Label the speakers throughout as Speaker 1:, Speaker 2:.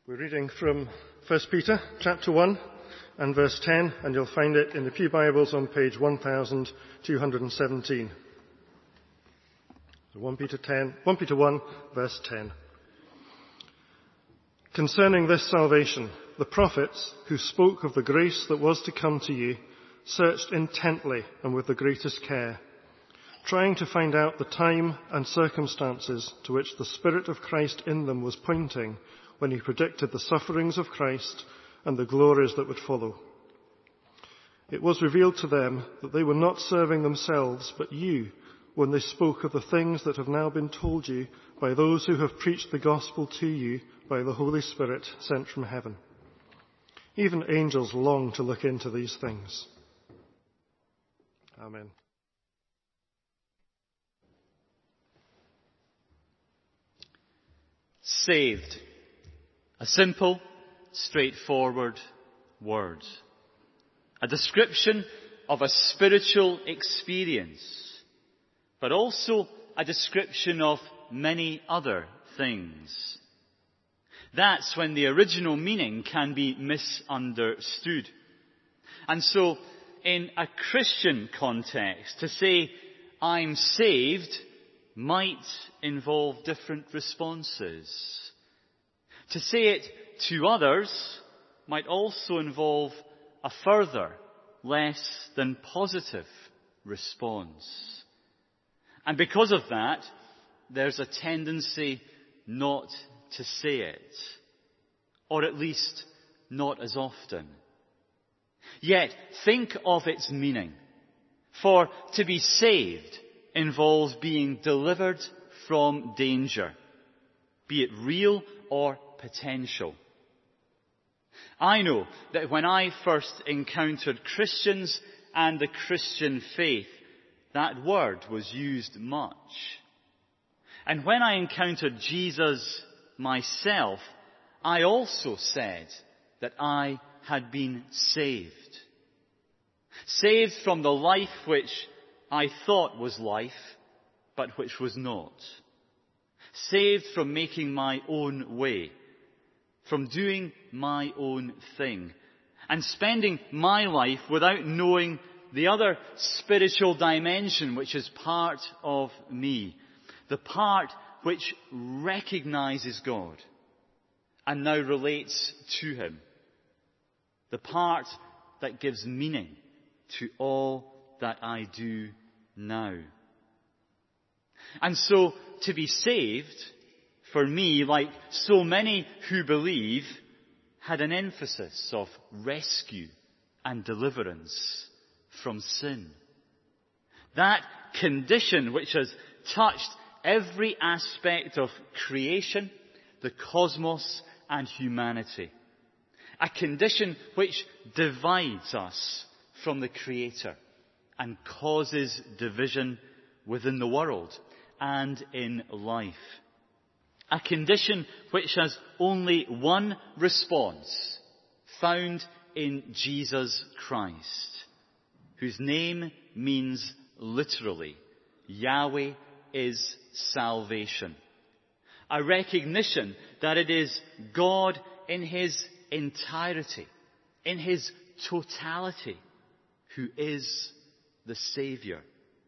Speaker 1: We're reading from 1 Peter chapter 1 and verse 10, and you'll find it in the Pew Bibles on page 1217. So 1 Peter 1 verse 10. Concerning this salvation, the prophets who spoke of the grace that was to come to you searched intently and with the greatest care, trying to find out the time and circumstances to which the Spirit of Christ in them was pointing when he predicted the sufferings of Christ and the glories that would follow. It was revealed to them that they were not serving themselves but you when they spoke of the things that have now been told you by those who have preached the gospel to you by the Holy Spirit sent from heaven. Even angels long to look into these things. Amen.
Speaker 2: Saved. A simple, straightforward word. A description of a spiritual experience, but also a description of many other things. That's when the original meaning can be misunderstood. And so, in a Christian context, to say, I'm saved, might involve different responses. To say it to others might also involve a further, less than positive response. And because of that, there's a tendency not to say it, or at least not as often. Yet, think of its meaning. For to be saved involves being delivered from danger, be it real or potential. I know that when I first encountered Christians and the Christian faith, that word was used much. And when I encountered Jesus myself, I also said that I had been saved. Saved from the life which I thought was life, but which was not. Saved from making my own way, from doing my own thing, and spending my life without knowing the other spiritual dimension which is part of me, the part which recognizes God and now relates to Him, the part that gives meaning to all that I do now. And so, to be saved, for me, like so many who believe, had an emphasis of rescue and deliverance from sin. That condition which has touched every aspect of creation, the cosmos and humanity. A condition which divides us from the Creator and causes division within the world and in life. A condition which has only one response, found in Jesus Christ, whose name means literally, Yahweh is salvation. A recognition that it is God in His entirety, in His totality, who is the Saviour.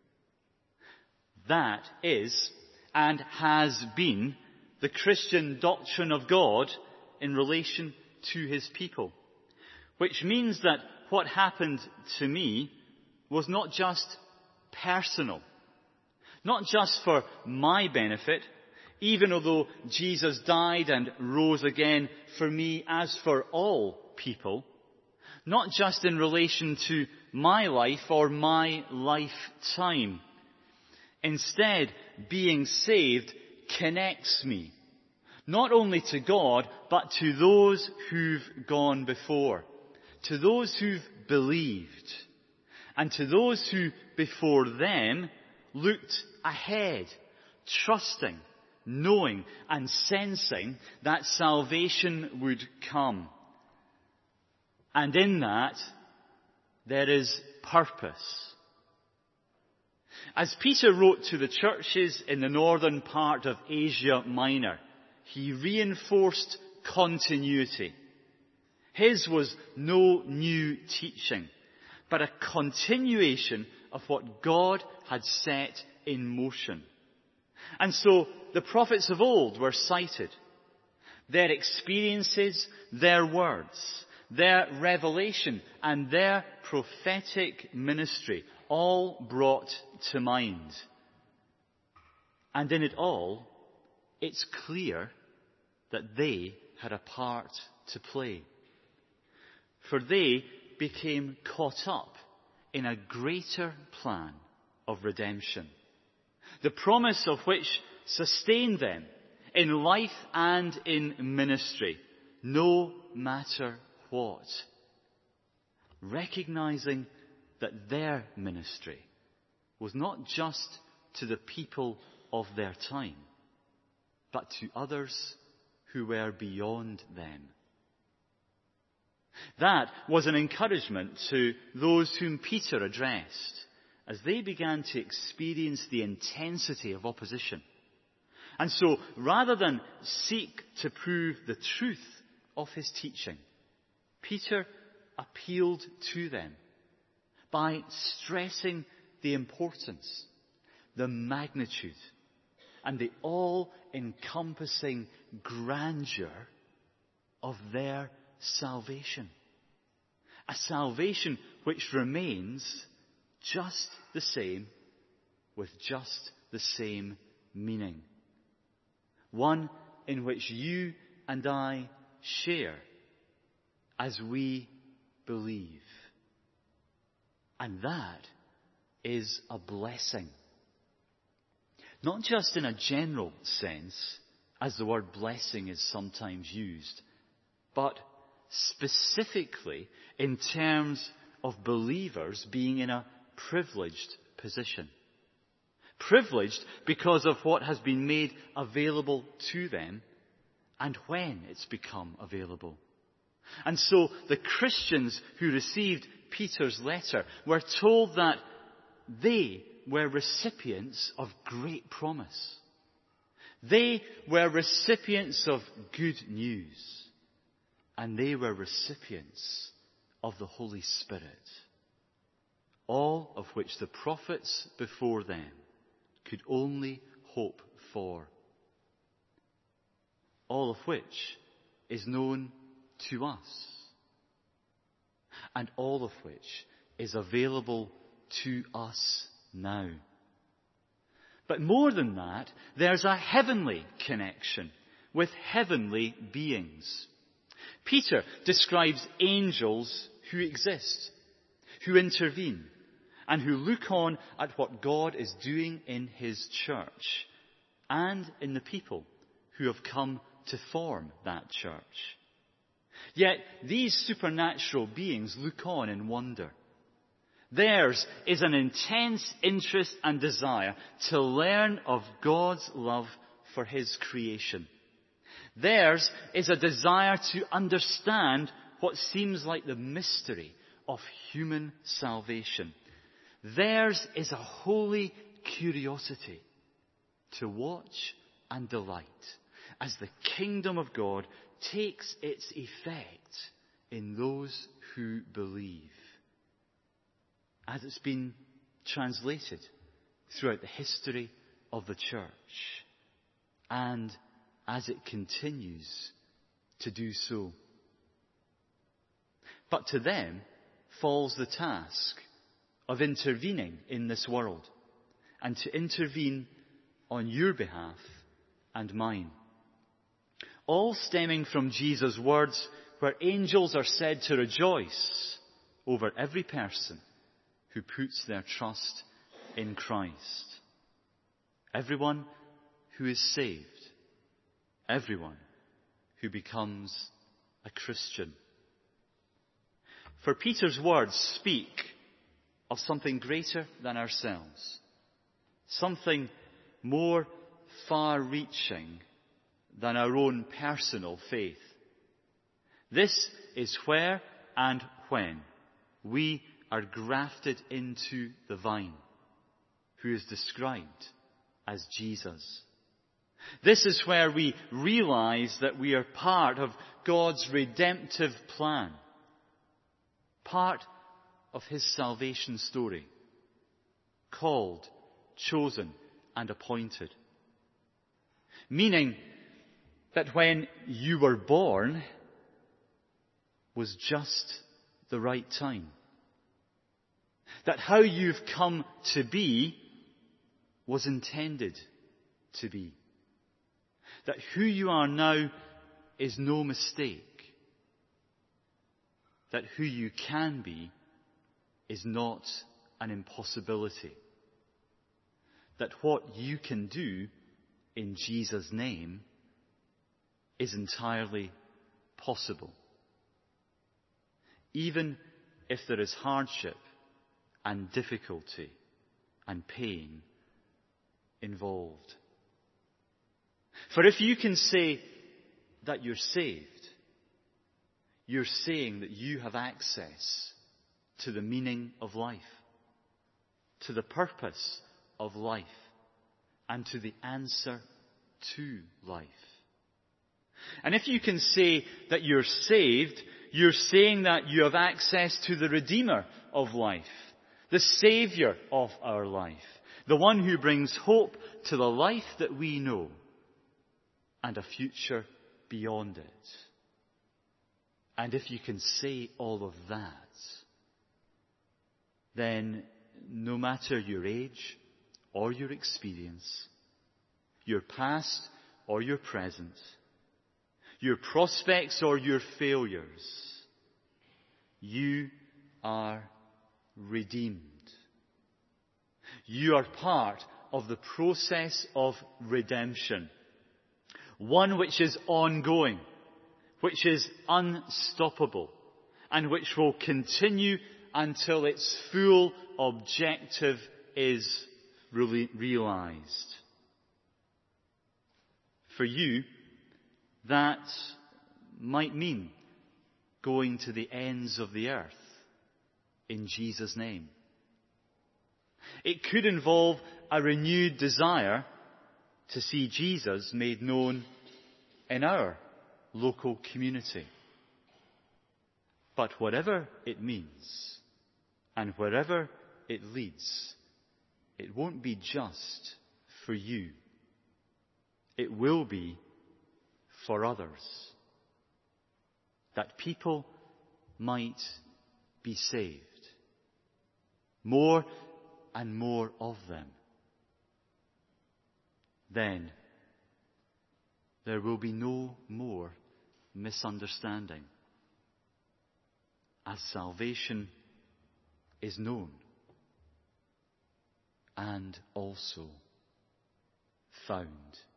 Speaker 2: That is, and has been, the Christian doctrine of God in relation to His people. Which means that what happened to me was not just personal, not just for my benefit, even although Jesus died and rose again for me as for all people, not just in relation to my life or my lifetime. Instead, being saved connects me, not only to God, but to those who've gone before, to those who've believed, and to those who before them looked ahead, trusting, knowing and sensing that salvation would come. And in that, there is purpose. As Peter wrote to the churches in the northern part of Asia Minor, he reinforced continuity. His was no new teaching, but a continuation of what God had set in motion. And so the prophets of old were cited. Their experiences, their words, their revelation, and their prophetic ministry all brought to mind. And in it all, it's clear that they had a part to play. For they became caught up in a greater plan of redemption, the promise of which sustained them in life and in ministry, no matter what. Recognizing that their ministry was not just to the people of their time, but to others who were beyond them. That was an encouragement to those whom Peter addressed as they began to experience the intensity of opposition. And so, rather than seek to prove the truth of his teaching, Peter appealed to them by stressing the importance, the magnitude, and the all-encompassing grandeur of their salvation. A salvation which remains just the same, with just the same meaning. One in which you and I share as we believe. And that is a blessing. Not just in a general sense, as the word blessing is sometimes used, but specifically in terms of believers being in a privileged position. Privileged because of what has been made available to them and when it's become available. And so the Christians who received Peter's letter were told that they were recipients of great promise. They were recipients of good news. And they were recipients of the Holy Spirit. All of which the prophets before them could only hope for. All of which is known to us. And all of which is available to us now. But more than that, there's a heavenly connection with heavenly beings. Peter describes angels who exist, who intervene, and who look on at what God is doing in his church and in the people who have come to form that church. Yet these supernatural beings look on in wonder. Theirs is an intense interest and desire to learn of God's love for his creation. Theirs is a desire to understand what seems like the mystery of human salvation. Theirs is a holy curiosity to watch and delight as the kingdom of God takes its effect in those who believe. As it's been translated throughout the history of the church, and as it continues to do so. But to them falls the task of intervening in this world, and to intervene on your behalf and mine. All stemming from Jesus' words, where angels are said to rejoice over every person who puts their trust in Christ. Everyone who is saved. Everyone who becomes a Christian. For Peter's words speak of something greater than ourselves. Something more far-reaching than our own personal faith. This is where and when we are grafted into the vine, who is described as Jesus. This is where we realize that we are part of God's redemptive plan, part of his salvation story, called, chosen, and appointed. Meaning that when you were born was just the right time. That how you've come to be was intended to be. That who you are now is no mistake. That who you can be is not an impossibility. That what you can do in Jesus' name is entirely possible. Even if there is hardship and difficulty and pain involved. For if you can say that you're saved, you're saying that you have access to the meaning of life, to the purpose of life, and to the answer to life. And if you can say that you're saved, you're saying that you have access to the Redeemer of life, the Saviour of our life, the one who brings hope to the life that we know and a future beyond it. And if you can say all of that, then no matter your age or your experience, your past or your present, your prospects or your failures, you are redeemed. You are part of the process of redemption. One which is ongoing, which is unstoppable, and which will continue until its full objective is realized. For you, that might mean going to the ends of the earth in Jesus' name. It could involve a renewed desire to see Jesus made known in our local community. But whatever it means and wherever it leads, it won't be just for you. It will be for others. That people might be saved. More and more of them. Then there will be no more misunderstanding, as salvation is known and also found.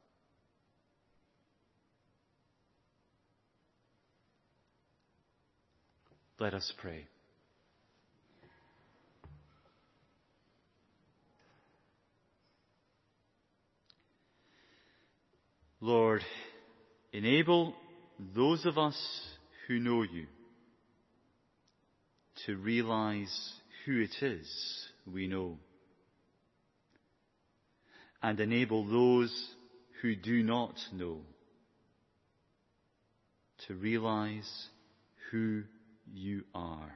Speaker 2: Let us pray. Lord, enable those of us who know you to realize who it is we know, and enable those who do not know to realize who you are.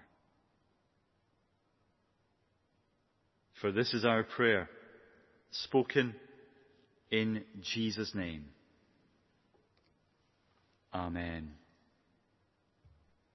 Speaker 2: For this is our prayer, spoken in Jesus' name. Amen.